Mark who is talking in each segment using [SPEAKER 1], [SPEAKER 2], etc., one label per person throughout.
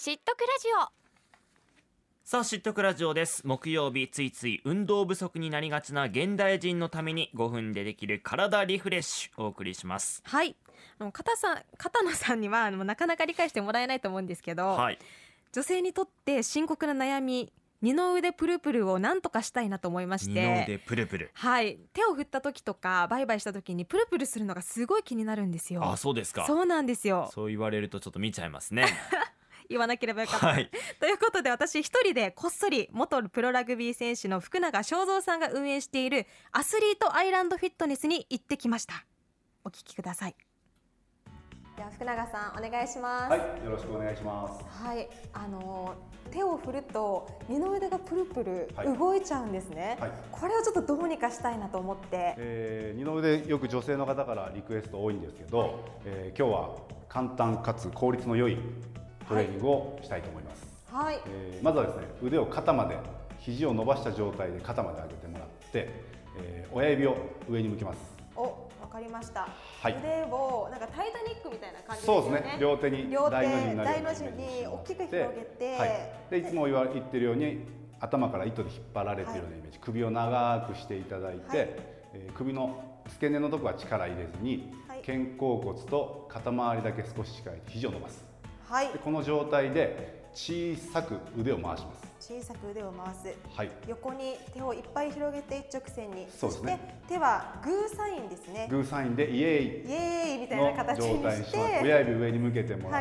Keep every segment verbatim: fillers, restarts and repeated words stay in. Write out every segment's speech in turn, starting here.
[SPEAKER 1] 知っとくラジオ。
[SPEAKER 2] さあ知っとくラジオです。木曜日、ついつい運動不足になりがちな現代人のためにごふんでできる体リフレッシュをお送りします。
[SPEAKER 3] はい、あの片さん片野さんにはあのなかなか理解してもらえないと思うんですけど、
[SPEAKER 2] はい、
[SPEAKER 3] 女性にとって深刻な悩み、二の腕プルプルをなんとかしたいなと思いまして、
[SPEAKER 2] 二の腕プルプル、
[SPEAKER 3] はい、手を振った時とかバイバイした時にプルプルするのがすごい気になるんですよ。
[SPEAKER 2] あ、そうですか。
[SPEAKER 3] そうなんですよ。
[SPEAKER 2] そう言われるとちょっと見ちゃいますね
[SPEAKER 3] 言わなければよかった、
[SPEAKER 2] はい、
[SPEAKER 3] ということで私一人でこっそり元プロラグビー選手の福永正三さんが運営しているアスリートアイランドフィットネスに行ってきました。お聞きください。では福永さんお願いします。
[SPEAKER 4] はい、よろしくお願いします。
[SPEAKER 3] はい、あの手を振ると二の腕がプルプル
[SPEAKER 4] はい
[SPEAKER 3] 動いちゃうんですね、
[SPEAKER 4] はい、
[SPEAKER 3] これをちょっとどうにかしたいなと思って、
[SPEAKER 4] えー、二の腕よく女性の方からリクエスト多いんですけど、はい、えー、今日は簡単かつ効率の良いトレーニングをしたいと思います。
[SPEAKER 3] はい、
[SPEAKER 4] えー、まずはですね、腕を肩まで、肘を伸ばした状態で肩まで上げてもらって、えー、親指を上に向けます。
[SPEAKER 3] お、わかりました、
[SPEAKER 4] はい、
[SPEAKER 3] 腕をなんかタイタニックみたいな感じですよね。
[SPEAKER 4] そうですね、両手に大の字になるようなイメージ
[SPEAKER 3] に大きく広げて、
[SPEAKER 4] はい、でいつも言わ言ってるように頭から糸で引っ張られているようなイメージ、はい、首を長くしていただいて、はい、えー、首の付け根のところは力入れずに、はい、肩甲骨と肩周りだけ少し力入れて肘を伸ばす。はい、でこの状態で小さく腕を回します。
[SPEAKER 3] 小さく腕を回す、
[SPEAKER 4] はい、
[SPEAKER 3] 横に手をいっぱい広げて一直線に。
[SPEAKER 4] そうですね、
[SPEAKER 3] そして手はグーサインですね。
[SPEAKER 4] グーサインでイエーイ
[SPEAKER 3] イエーイみたいな形にして
[SPEAKER 4] 親指上に向けてもらって、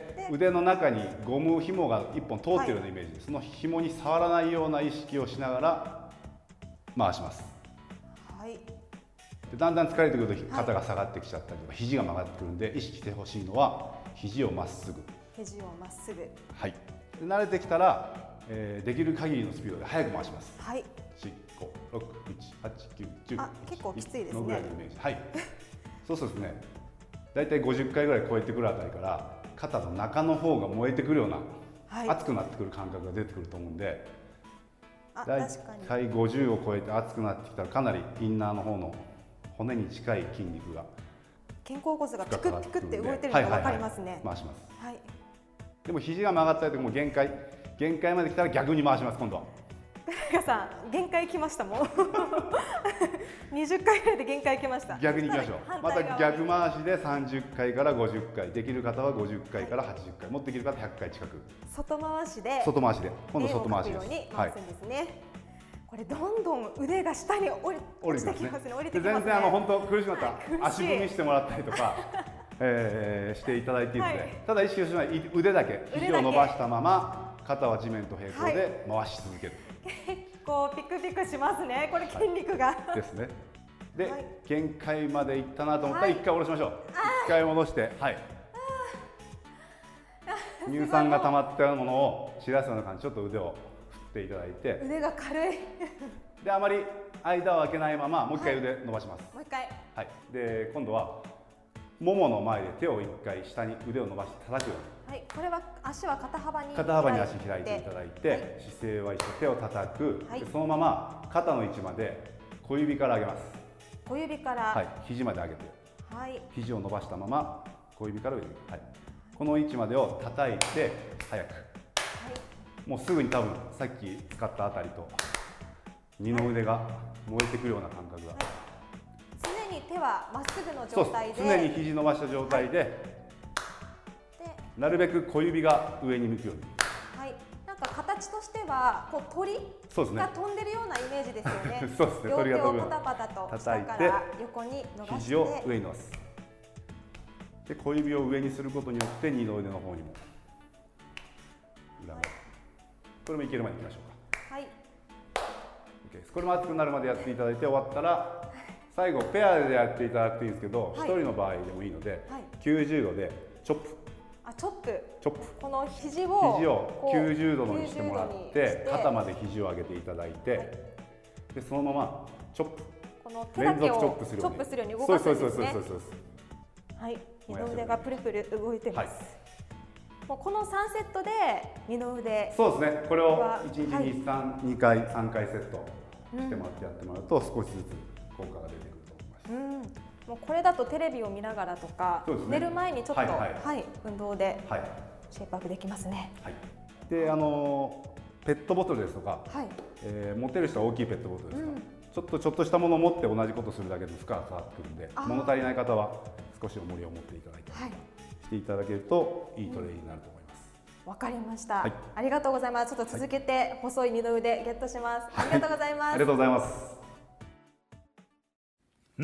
[SPEAKER 4] はい、腕の中にゴム紐がいっぽん通っているようなイメージで、はい、その紐に触らないような意識をしながら回します。はい、でだんだん疲れてくると肩が下がってきちゃったりとか、はい、肘が曲がってくるんで、意識してほしいのは肘をまっすぐ、
[SPEAKER 3] 肘をまっすぐ、
[SPEAKER 4] はい、で慣れてきたら、えー、できる限りのスピードで早く回します。はい、よん、ご、ろく、なな、はち、きゅう、じゅう、
[SPEAKER 3] あ、結構きついですね。
[SPEAKER 4] のぐらいのイメージ、はい、そうするとですね、だいたいごじゅっかいぐらい超えてくるあたりから肩の中の方が燃えてくるような、はい、熱くなってくる感覚が出てくると思うんで、だいたいごじゅうを超えて熱くなってきたらかなりインナーの方の骨に近い筋肉が、
[SPEAKER 3] 肩甲骨がピクピクって動いてるのが分かりますね。
[SPEAKER 4] 回します。
[SPEAKER 3] はい、
[SPEAKER 4] でも肘が曲がったりとかもう限界限界まで来たら逆に回します。今度は
[SPEAKER 3] 福永さん限界来ました。もうにじゅっかいぐらいで限界来ました。
[SPEAKER 4] 逆に行きましょう。また逆回しでさんじゅっかいからごじゅっかい、できる方はごじゅっかいからはちじゅっかい、もっとできる方はひゃっかい近く
[SPEAKER 3] 外回しで
[SPEAKER 4] 外回しで今度外回しです。
[SPEAKER 3] 回すんですね。はい、これどんどん腕が下に降り落ちてきますね。降りてきますね。
[SPEAKER 4] 全然あの本当苦しくなったら足踏みしてもらったりとかえー、していただいていいので、はい、ただ意識をしない、腕だけ肘を伸ばしたまま肩は地面と平行で回し続ける。
[SPEAKER 3] はい、結構ピクピクしますね。これ筋肉が、
[SPEAKER 4] はい、ですね。で、はい、限界までいったなと思ったら一回下ろしましょう。一回戻して、はい。乳酸が溜まったものを散らすような感じ、ちょっと腕を振っていただいて、
[SPEAKER 3] 腕が軽い
[SPEAKER 4] で、あまり間を空けないままもう一回腕伸ばします。
[SPEAKER 3] もう一回。
[SPEAKER 4] はい。で、今度はももの前で手を一回下に腕を伸ばして叩くよう
[SPEAKER 3] に、はい、これは足は肩幅に
[SPEAKER 4] 肩幅に足開いていただいて、はい、姿勢は一緒、手を叩く、はい、でそのまま肩の位置まで小指から上げます。
[SPEAKER 3] 小指から、
[SPEAKER 4] はい、肘まで上げて、はい、肘を伸ばしたまま小指から上に、はい、この位置までを叩いて早く、はい、もうすぐに多分さっき使ったあたりと二の腕が燃えてくるような感覚が、はい、
[SPEAKER 3] 手はまっすぐの状態で、
[SPEAKER 4] 常に肘伸ばした状態で、はい、でなるべく小指が上に向くように、
[SPEAKER 3] はい、なんか形としてはこう鳥が飛んでるようなイメージですよね。
[SPEAKER 4] そうですね、鳥が飛ぶように
[SPEAKER 3] 両手をパタパタと下から横に伸ばして
[SPEAKER 4] 肘を上に伸ばす。で小指を上にすることによって二の腕の方にも裏側、はい、これもいけるまでいきましょうか。はい、OK です。これも熱くなるまでやっていただいて終わったら最後ペアでやっていただくといいんですけど、はい、ひとりの場合でもいいので、はい、きゅうじゅうどでチョップ、
[SPEAKER 3] あ、チョップ、
[SPEAKER 4] チョップ、
[SPEAKER 3] この肘を
[SPEAKER 4] 肘をきゅうじゅうどのにしてもらって、肩まで肘を上げていただいて、はい、でそのままチョップ、
[SPEAKER 3] この手だけをチョップするように動かすんですね。はい、二の腕がプルプル動いてます。はい、もうこのさんセットで二の腕、
[SPEAKER 4] そうですね。これをいちにちに、さん、にかい、さんかいセットしてもらってやってもらうと少しずつ効果が出てくると思います。
[SPEAKER 3] うん、もうこれだとテレビを見ながらとか、ね、寝る前にちょっと、はいはいはい、運動でシェイプアップできますね。
[SPEAKER 4] はい、であのペットボトルですとか、
[SPEAKER 3] はい、
[SPEAKER 4] えー、持てる人は大きいペットボトルですが、
[SPEAKER 3] うん、
[SPEAKER 4] ちょっとちょっとしたものを持って同じことするだけで負荷が変わってくるんで、物足りない方は少し重りを持っていただいて、はい、していただけるといいトレーニングになると思います。
[SPEAKER 3] わ、うん、かりました、はい、ありがとうございます。ちょっと続けて細い二の腕ゲットします。ありがとうございます。
[SPEAKER 4] はい、ありがとうございます。
[SPEAKER 2] うん、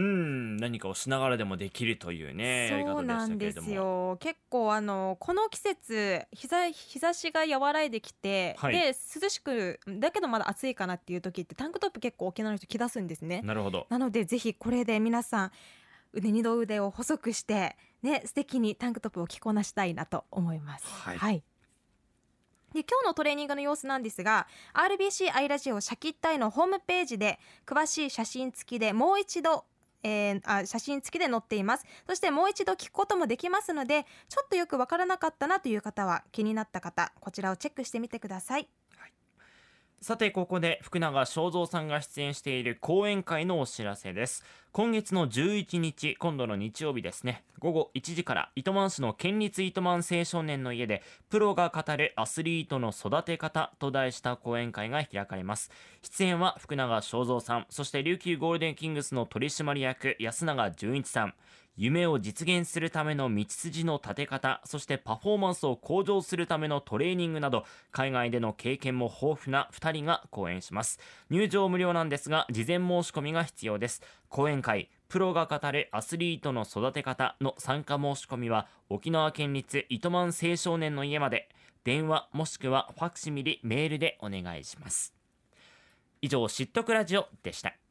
[SPEAKER 2] 何かをしながらでもできるというね、やり方でしたけれども。
[SPEAKER 3] そうなんですよ。結構あのこの季節日ざ日差しが和らいできて、はい、で涼しくだけどまだ暑いかなっていう時ってタンクトップ結構沖縄の人着出すんですね。
[SPEAKER 2] なるほど。
[SPEAKER 3] なのでぜひこれで皆さん腕二の腕を細くしてね、素敵にタンクトップを着こなしたいなと思います。はい、はい、で今日のトレーニングの様子なんですが アールビーシー アイラジオシャキッタイのホームページで詳しい写真付きでもう一度えー、あ写真付きで載っています。そしてもう一度聞くこともできますので、ちょっとよくわからなかったなという方は、気になった方こちらをチェックしてみてください。
[SPEAKER 2] はい、さてここで福永正三さんが出演している講演会のお知らせです。今月のじゅういちにち、今度の日曜日ですね、ごごいちじから糸満市の県立糸満青少年の家でプロが語るアスリートの育て方と題した講演会が開かれます。出演は福永正三さん、そして琉球ゴールデンキングスの取締役安永純一さん、夢を実現するための道筋の立て方、そしてパフォーマンスを向上するためのトレーニングなど、海外での経験も豊富なふたりが講演します。入場無料なんですが事前申し込みが必要です。講演会プロが語るアスリートの育て方の参加申し込みは沖縄県立糸満青少年の家まで、電話もしくはファクシミリメールでお願いします。以上、知っとくラジオでした。